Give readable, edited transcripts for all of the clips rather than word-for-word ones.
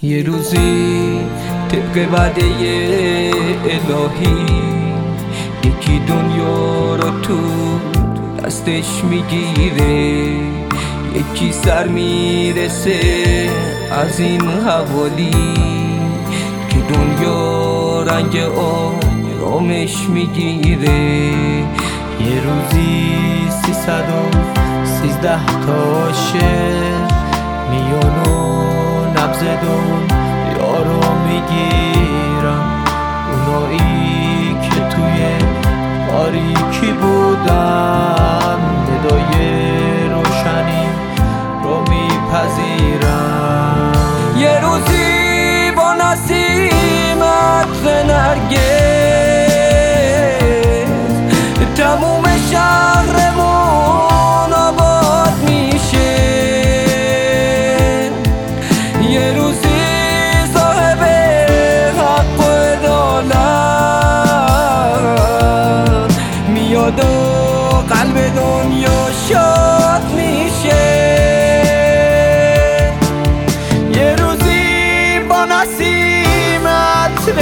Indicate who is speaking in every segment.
Speaker 1: یه روزی طبق وعده الهی یکی دنیا رو تو دستش میگیره، یکی سر میرسه از این حوالی که دنیا رنگ آرامش میگیره. یه روزی 313 تا شعر میان و نبض دنیا رو میگیرم، اونایی که توی تاریکی بودن ندای روشنی رو میپذیرم. یه روزی با نسیم عطر نرگس تموم شهرمون آباد میشه. یه روزی صاحب حق و عدالت میاد و قلب دنیا شاد میشه. یه روزی با نسیم عطر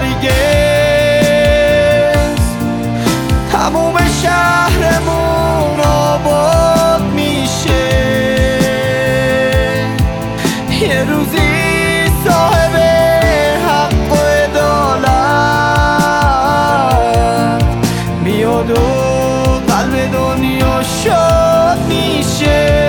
Speaker 1: نرگس تموم شهرمون آباد میشه. یه روزی صاحب حق و عدالت میاد و قلب دنیا شاد میشه.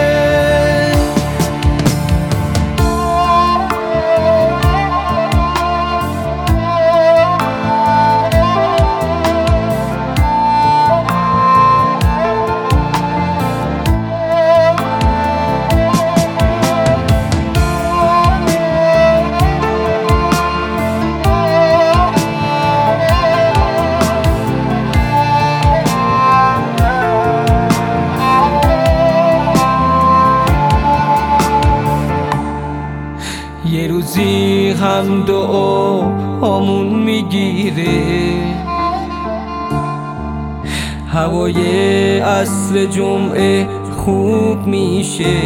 Speaker 1: یه روزی هم دعا همون میگیره، هوای عصر جمعه خوب میشه،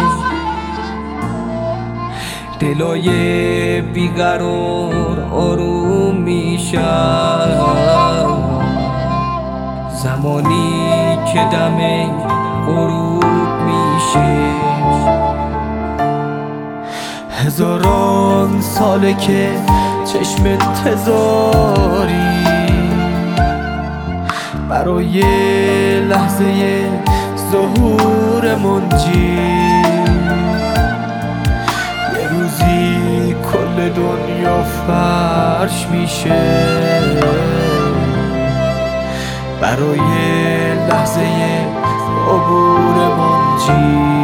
Speaker 1: دلای بیقرار آروم میشن، زمانی که دم غروب میشه. هزاران ساله که چشم تزاری برای لحظه ظهور منجی، یه روزی کل دنیا فرش میشه برای لحظه عبور منجی.